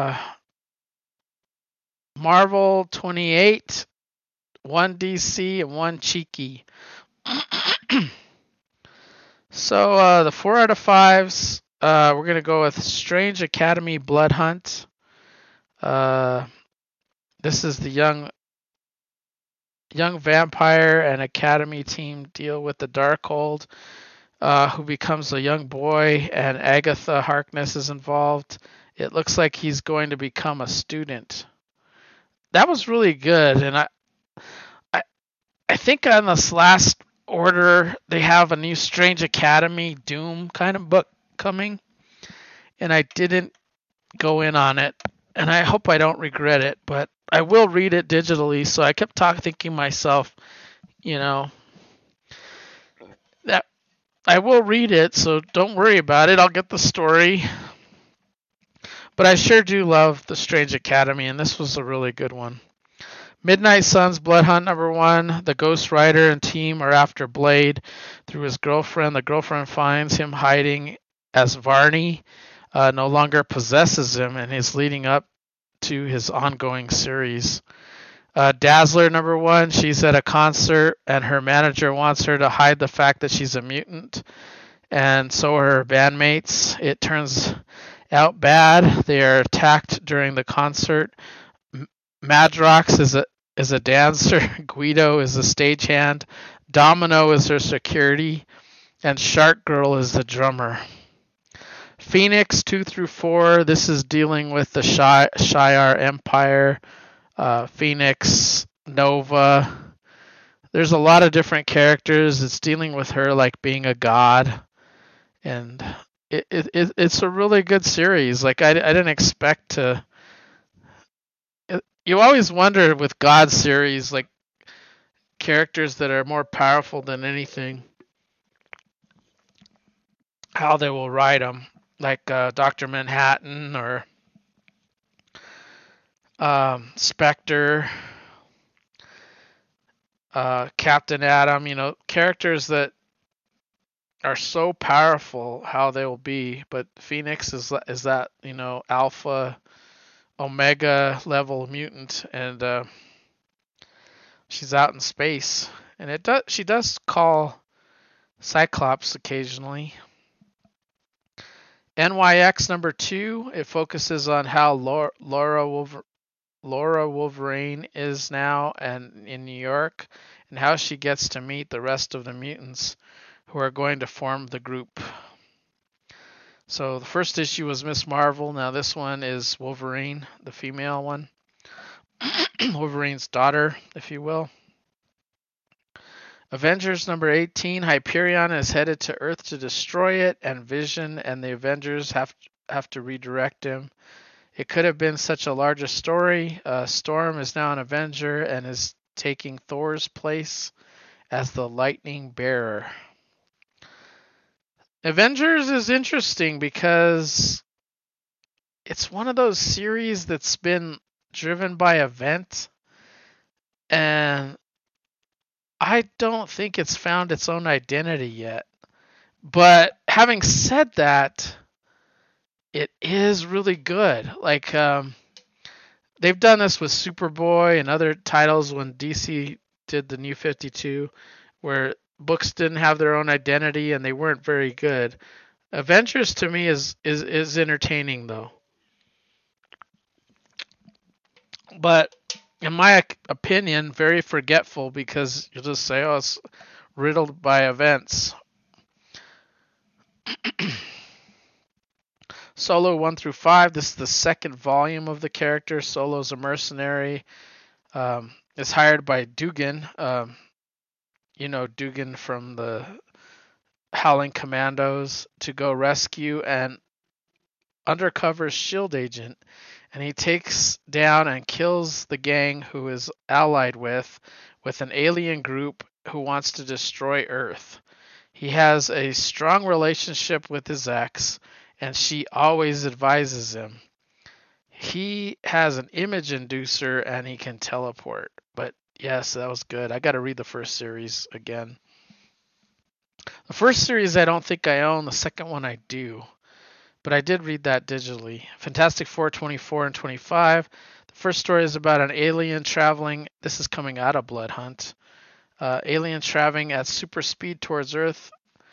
Marvel 28, 1 DC, and 1 Cheeky. So the 4 out of 5s, we're going to go with Strange Academy Blood Hunt. This is the young vampire and academy team deal with the Darkhold, who becomes a young boy, and Agatha Harkness is involved. It looks like he's going to become a student. That was really good, and I think on this last order they have a new Strange Academy Doom kind of book coming, and I didn't go in on it, and I hope I don't regret it, but I will read it digitally. So I kept thinking to myself, that I will read it, so don't worry about it. I'll get the story. But I sure do love the Strange Academy, and this was a really good one. Midnight Suns Blood Hunt #1. The Ghost Rider and team are after Blade through his girlfriend. The girlfriend finds him hiding as Varney, no longer possesses him, and is leading up to his ongoing series. Dazzler number 1, she's at a concert and her manager wants her to hide the fact that she's a mutant, and so are her bandmates. It turns out bad. They are attacked during the concert. Madrox is a dancer, Guido is a stagehand, Domino is her security, and Shark Girl is the drummer. Phoenix 2 through 4, this is dealing with the Shi'ar Empire, Phoenix, Nova. There's a lot of different characters. It's dealing with her like being a god, and it's a really good series. Like I didn't expect to. You always wonder with God series, like characters that are more powerful than anything, how they will write them, like Dr. Manhattan or Spectre, Captain Atom, characters that are so powerful, how they will be. But Phoenix is that, alpha, omega level mutant, and she's out in space. And she does call Cyclops occasionally. NYX number 2, it focuses on how Laura Wolverine is now and in New York, and how she gets to meet the rest of the mutants who are going to form the group. So the first issue was Miss Marvel. Now this one is Wolverine, the female one. Wolverine's daughter, if you will. Avengers number 18, Hyperion is headed to Earth to destroy it, and Vision and the Avengers have to redirect him. It could have been such a larger story. Storm is now an Avenger and is taking Thor's place as the Lightning Bearer. Avengers is interesting because it's one of those series that's been driven by event, and I don't think it's found its own identity yet. But having said that, it is really good. Like, they've done this with Superboy and other titles when DC did the New 52, where books didn't have their own identity and they weren't very good. Avengers to me is entertaining though. But in my opinion, very forgetful, because you'll just say, oh, it's riddled by events. Solo 1 through 5, this is the second volume of the character. Solo's a mercenary, is hired by Dugan, Dugan from the Howling Commandos, to go rescue an undercover SHIELD agent, and he takes down and kills the gang who is allied with an alien group who wants to destroy Earth. He has a strong relationship with his ex, and she always advises him. He has an image inducer and he can teleport. But yes, that was good. I got to read the first series again. The first series I don't think I own. The second one I do. But I did read that digitally. Fantastic Four 24 and 25. The first story is about an alien traveling. This is coming out of Blood Hunt. Alien traveling at super speed towards Earth.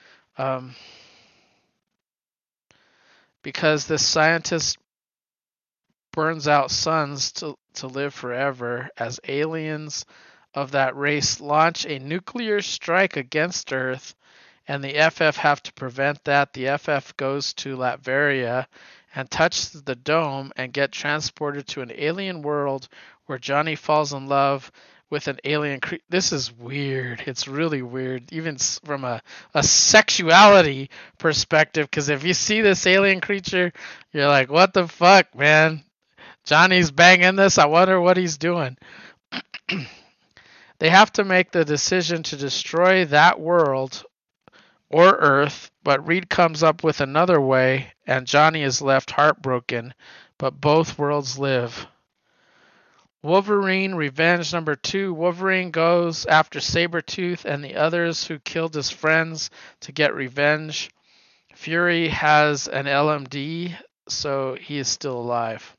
Because this scientist burns out suns to live forever, as aliens of that race launch a nuclear strike against Earth, and the FF have to prevent that. The FF goes to Latveria and touches the dome and get transported to an alien world where Johnny falls in love with an alien creature. This is weird. It's really weird, even from a sexuality perspective, because if you see this alien creature, you're like, what the fuck, man? Johnny's banging this. I wonder what he's doing. They have to make the decision to destroy that world or Earth, but Reed comes up with another way, and Johnny is left heartbroken, but both worlds live. Wolverine Revenge number 2. Wolverine goes after Sabretooth and the others who killed his friends to get revenge. Fury has an LMD so he is still alive.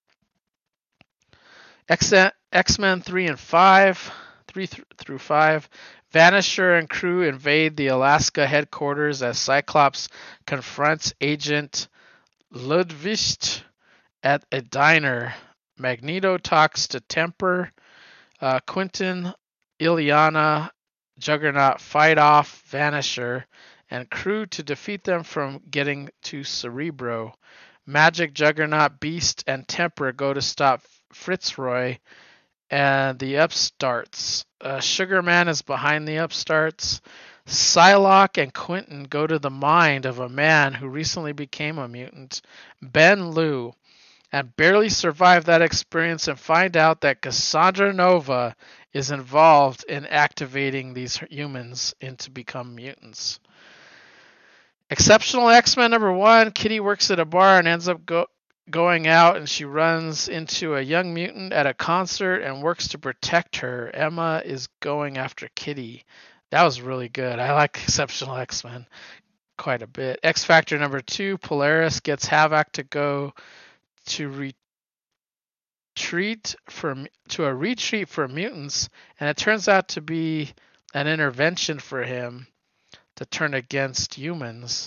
X-Men 3 and 5, 3 through 5. Vanisher and crew invade the Alaska headquarters as Cyclops confronts Agent Ludwig at a diner. Magneto talks to Temper. Quentin, Illyana, Juggernaut fight off Vanisher and crew to defeat them from getting to Cerebro. Magic, Juggernaut, Beast, and Temper go to stop Fitzroy and the Upstarts. Sugarman is behind the Upstarts. Psylocke and Quentin go to the mind of a man who recently became a mutant, Ben Liu, and barely survive that experience and find out that Cassandra Nova is involved in activating these humans into become mutants. Exceptional X-Men number 1, Kitty works at a bar and ends up going out, and she runs into a young mutant at a concert and works to protect her. Emma is going after Kitty. That was really good. I like Exceptional X-Men quite a bit. X Factor number 2, Polaris gets Havoc to go to retreat for mutants, and it turns out to be an intervention for him to turn against humans.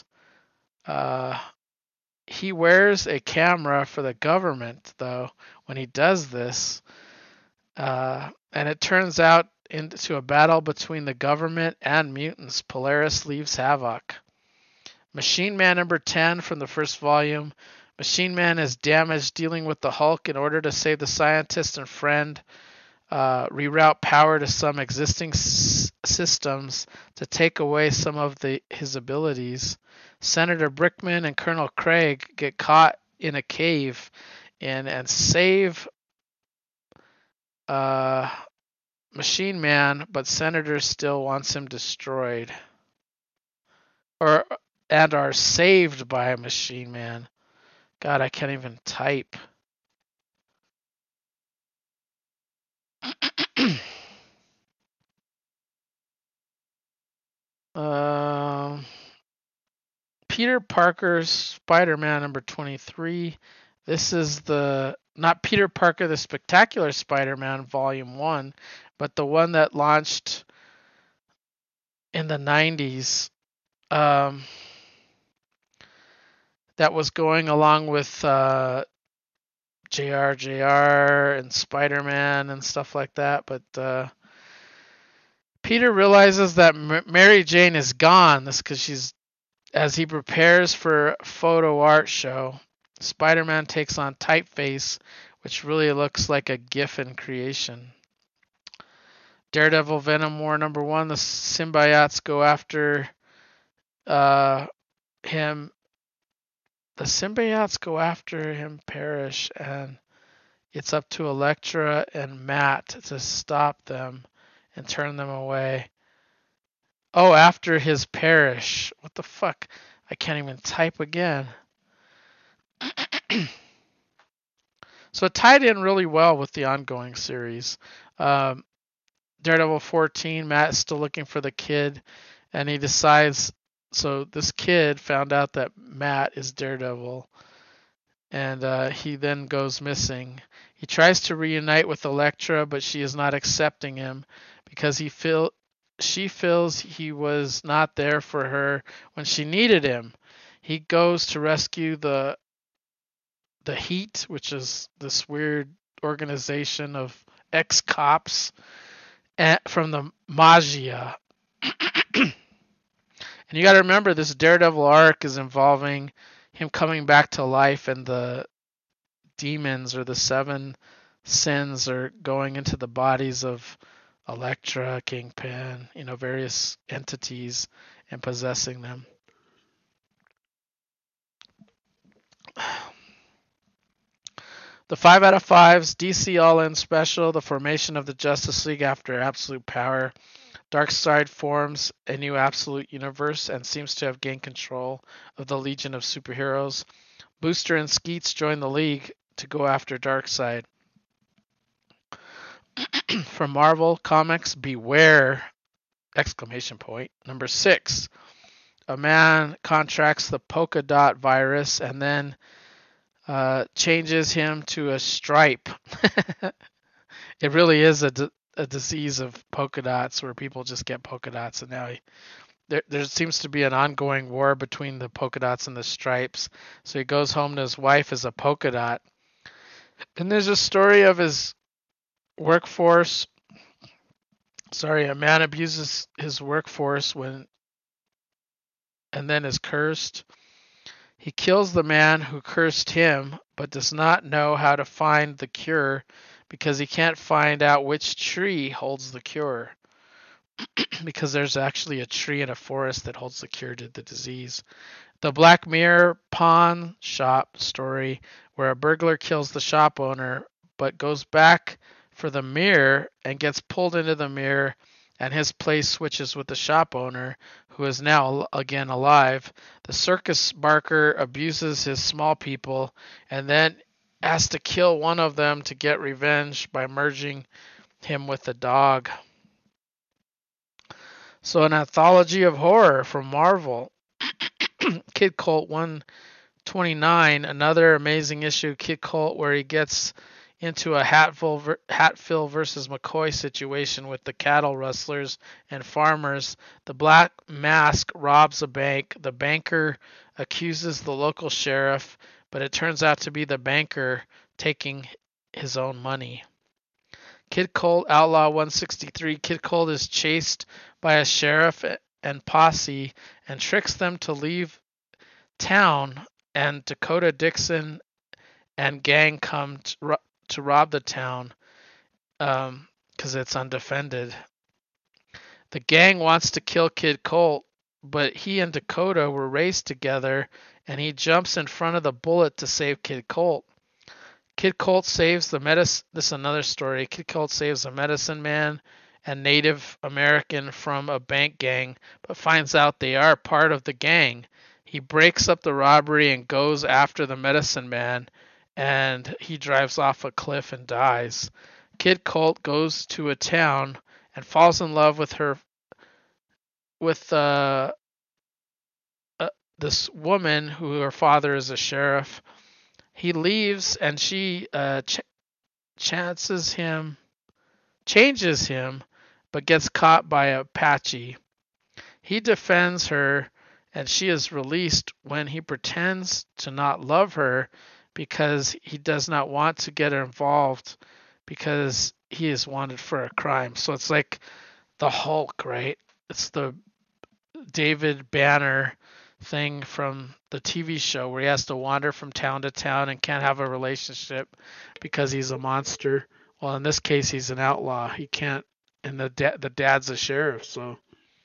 He wears a camera for the government, though, when he does this, and it turns out into a battle between the government and mutants. Polaris leaves Havoc. Machine Man number 10 from the first volume. Machine Man is damaged dealing with the Hulk. In order to save the scientist and friend, reroute power to some existing systems to take away some of his abilities. Senator Brickman and Colonel Craig get caught in a cave and save Machine Man, but Senator still wants him destroyed. And are saved by Machine Man. God, I can't even type. Peter Parker's Spider-Man number 23. This is not Peter Parker the Spectacular Spider-Man volume 1, but the one that launched in the 90s. That was going along with JR and Spider-Man and stuff like that, but Peter realizes that Mary Jane is gone. This because as he prepares for a photo art show. Spider-Man takes on Typeface, which really looks like a Giffen creation. Daredevil Venom War number 1, the symbiotes go after him. The symbiotes go after him, Parrish, and it's up to Elektra and Matt to stop them and turn them away. Oh, after his Parrish. What the fuck? I can't even type again. So it tied in really well with the ongoing series. Daredevil 14, Matt is still looking for the kid, and he decides. So this kid found out that Matt is Daredevil, and he then goes missing. He tries to reunite with Elektra, but she is not accepting him because she feels he was not there for her when she needed him. He goes to rescue the Heat, which is this weird organization of ex-cops from the Magia. And you got to remember, this Daredevil arc is involving him coming back to life, and the demons or the 7 sins are going into the bodies of Elektra, Kingpin, various entities, and possessing them. The 5 out of 5's DC All-In Special, the formation of the Justice League after Absolute Power. Darkseid forms a new Absolute Universe and seems to have gained control of the Legion of Superheroes. Booster and Skeets join the League to go after Darkseid. From Marvel Comics, Beware! Number 6. A man contracts the polka dot virus and then changes him to a stripe. It really is a disease of polka dots where people just get polka dots, and now there seems to be an ongoing war between the polka dots and the stripes. So he goes home to his wife as a polka dot. And there's a story of his workforce. Sorry, a man abuses his workforce and then is cursed. He kills the man who cursed him, but does not know how to find the cure because he can't find out which tree holds the cure. Because there's actually a tree in a forest that holds the cure to the disease. The Black Mirror pawn shop story, where a burglar kills the shop owner but goes back for the mirror and gets pulled into the mirror, and his place switches with the shop owner, who is now again alive. The circus barker abuses his small people and then has to kill one of them to get revenge by merging him with the dog. So, an anthology of horror from Marvel. Kid Colt 129, another amazing issue, Kid Colt, where he gets into a Hatfield versus McCoy situation with the cattle rustlers and farmers. The Black Mask robs a bank. The banker accuses the local sheriff, but it turns out to be the banker taking his own money. Kid Colt Outlaw 163. Kid Colt is chased by a sheriff and posse and tricks them to leave town, and Dakota Dixon and gang come to rob the town because it's undefended. The gang wants to kill Kid Colt, but he and Dakota were raced together, and he jumps in front of the bullet to save Kid Colt. Kid Colt saves the This is another story. Kid Colt saves a medicine man and Native American from a bank gang, but finds out they are part of the gang. He breaks up the robbery and goes after the medicine man, and he drives off a cliff and dies. Kid Colt goes to a town and falls in love with this woman who her father is a sheriff. He leaves and she changes him, but gets caught by Apache. He defends her, and she is released when he pretends to not love her because he does not want to get her involved because he is wanted for a crime. So it's like the Hulk, right? It's the David Banner thing from the TV show where he has to wander from town to town and can't have a relationship because he's a monster. Well, in this case, he's an outlaw. He can't, and the dad's a sheriff. So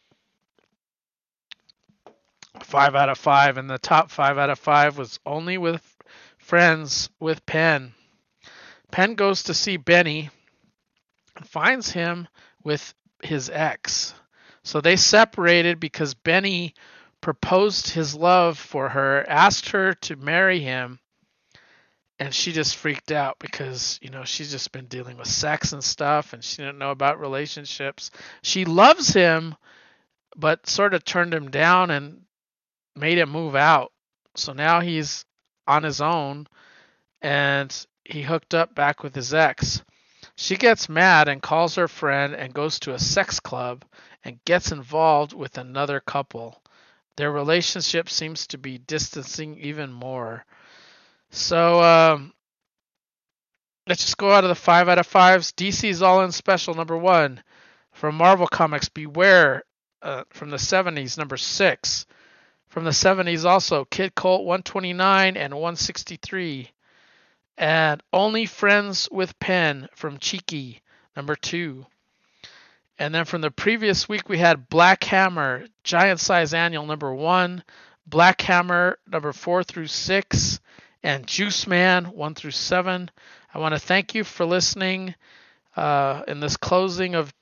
5 out of 5, and the top 5 out of 5 was Only with Friends with Penn. Penn goes to see Benny and finds him with his ex. So they separated because Benny proposed his love for her, asked her to marry him, and she just freaked out because, she's just been dealing with sex and stuff, and she didn't know about relationships. She loves him, but sort of turned him down and made him move out. So now he's on his own, and he hooked up back with his ex. She gets mad and calls her friend and goes to a sex club and gets involved with another couple. Their relationship seems to be distancing even more. So let's just go out of the 5 out of 5s. DC's All In Special number 1. From Marvel Comics, Beware from the 70s, number 6. From the 70s also, Kid Colt 129 and 163. And Only Friends with Penn from Cheeky, number 2. And then from the previous week, we had Black Hammer, Giant Size Annual, number 1, Black Hammer, number 4 through 6, and Juice Man, 1 through 7. I want to thank you for listening in this closing of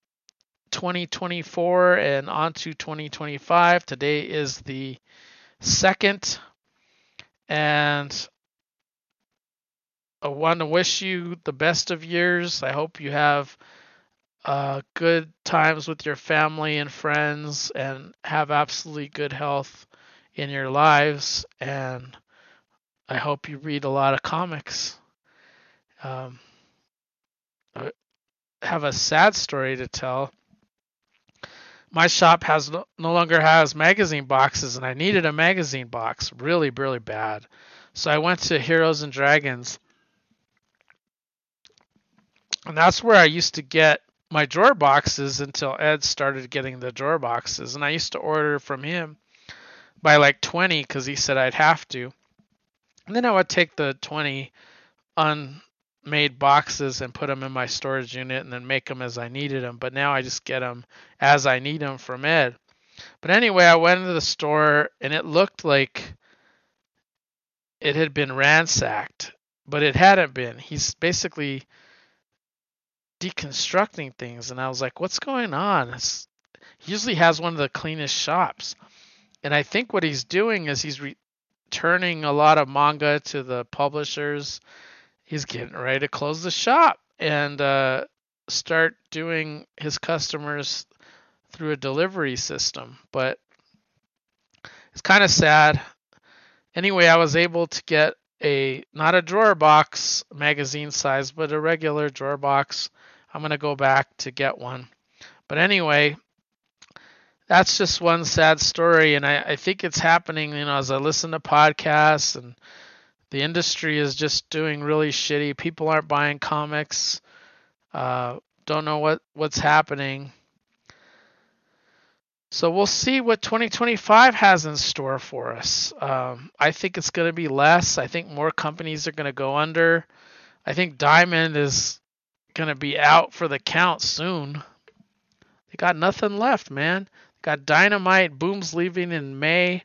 2024 and on to 2025. Today is the 2nd, and I want to wish you the best of years. I hope you have good times with your family and friends and have absolutely good health in your lives. And I hope you read a lot of comics. I have a sad story to tell. My shop no longer has magazine boxes, and I needed a magazine box really, really bad. So I went to Heroes and Dragons, and that's where I used to get my drawer boxes until Ed started getting the drawer boxes. And I used to order from him by like 20 because he said I'd have to. And then I would take the 20 unmade boxes and put them in my storage unit and then make them as I needed them. But now I just get them as I need them from Ed. But anyway, I went into the store and it looked like it had been ransacked, but it hadn't been. He's basically deconstructing things, and I was like, what's going on? He usually has one of the cleanest shops. And I think what he's doing is he's returning a lot of manga to the publishers. He's getting ready to close the shop and start doing his customers through a delivery system. But it's kind of sad. Anyway, I was able to get not a drawer box magazine size, but a regular drawer box. I'm going to go back to get one. But anyway, that's just one sad story. And I think it's happening, as I listen to podcasts, and the industry is just doing really shitty. People aren't buying comics. Don't know what's happening. So we'll see what 2025 has in store for us. I think it's going to be less. I think more companies are going to go under. I think Diamond is going to be out for the count soon. They got nothing left, man. They got Dynamite. Boom's leaving in May.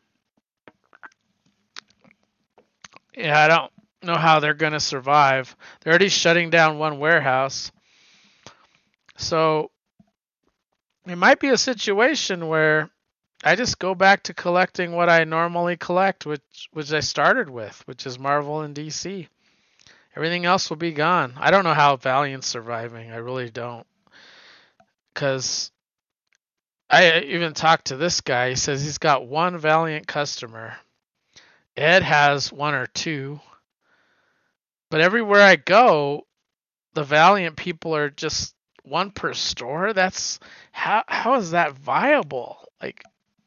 Yeah, I don't know how they're going to survive. They're already shutting down one warehouse. So it might be a situation where I just go back to collecting what I normally collect, which I started with, which is Marvel and DC. Everything else will be gone. I don't know how Valiant's surviving. I really don't. Because I even talked to this guy. He says he's got one Valiant customer. Ed has one or two. But everywhere I go, the Valiant people are just one per store. That's how is that viable? Like,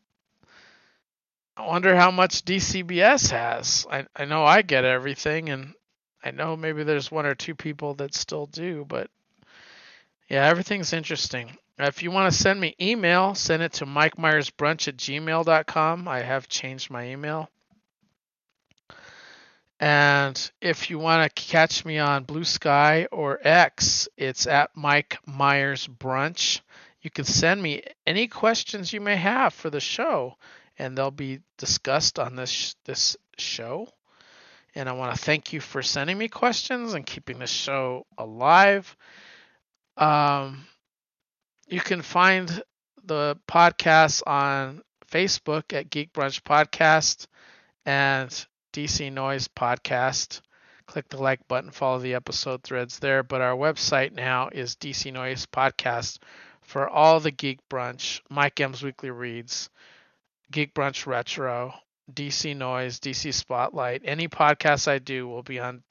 I wonder how much DCBS has. I know I get everything, and I know maybe there's one or two people that still do, but yeah, everything's interesting. If you want to send me email, send it to mikemyersbrunch@gmail.com. I have changed my email. And if you want to catch me on Blue Sky or X, it's at Mike Myers Brunch. You can send me any questions you may have for the show, and they'll be discussed on this show. And I want to thank you for sending me questions and keeping the show alive. You can find the podcast on Facebook at Geek Brunch Podcast and DC Noise Podcast. Click the like button, follow the episode threads there. But our website now is DC Noise Podcast for all the Geek Brunch, Mike M's Weekly Reads, Geek Brunch Retro, DC Noise, DC Spotlight. Any podcast I do will be on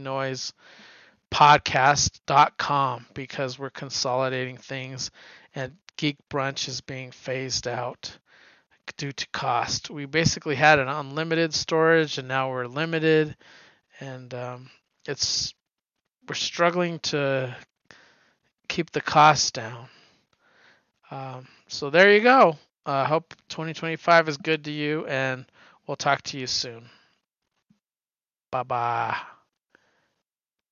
DCNoisepodcast.com because we're consolidating things and Geek Brunch is being phased out due to cost. We basically had an unlimited storage and now we're limited, and we're struggling to keep the costs down. So there you go. I hope 2025 is good to you, and we'll talk to you soon. Bye-bye.